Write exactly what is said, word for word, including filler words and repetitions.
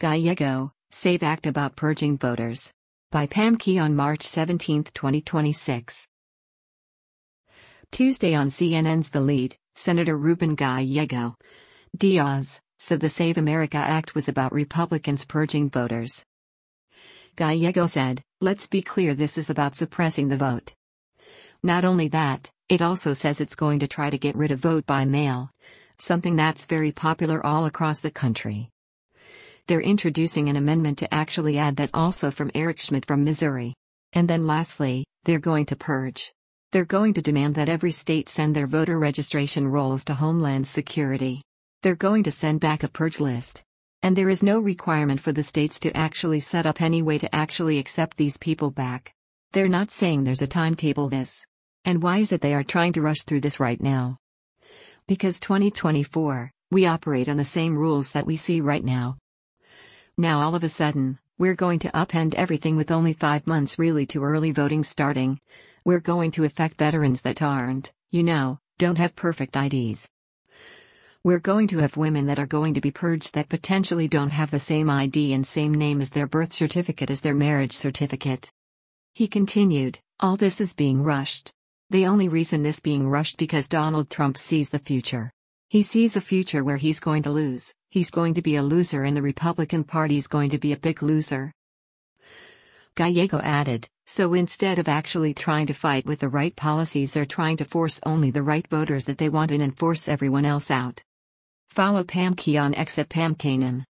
Gallego, Save Act About Purging Voters. By Pam Key on March seventeenth, twenty twenty-six. Tuesday on C N N's The Lead, Senator Ruben Gallego Diaz said the Save America Act was about Republicans purging voters. Gallego said, "Let's be clear, this is about suppressing the vote. Not only that, it also says it's going to try to get rid of vote by mail, something that's very popular all across the country. They're introducing an amendment to actually add that also from Eric Schmidt from Missouri. And then lastly, they're going to purge. They're going to demand that every state send their voter registration rolls to Homeland Security. They're going to send back a purge list. And there is no requirement for the states to actually set up any way to actually accept these people back. They're not saying there's a timetable this. And why is it they are trying to rush through this right now? Because twenty twenty-four, we operate on the same rules that we see right now. Now all of a sudden, we're going to upend everything with only five months really to early voting starting. We're going to affect veterans that aren't, you know, don't have perfect I Ds. We're going to have women that are going to be purged that potentially don't have the same I D and same name as their birth certificate as their marriage certificate." He continued, "All this is being rushed. The only reason this being rushed because Donald Trump sees the future. He sees a future where he's going to lose, he's going to be a loser, and the Republican Party is going to be a big loser." Gallego added, "So instead of actually trying to fight with the right policies, they're trying to force only the right voters that they want in and force everyone else out." Follow Pam Key on X at Pam Kanem.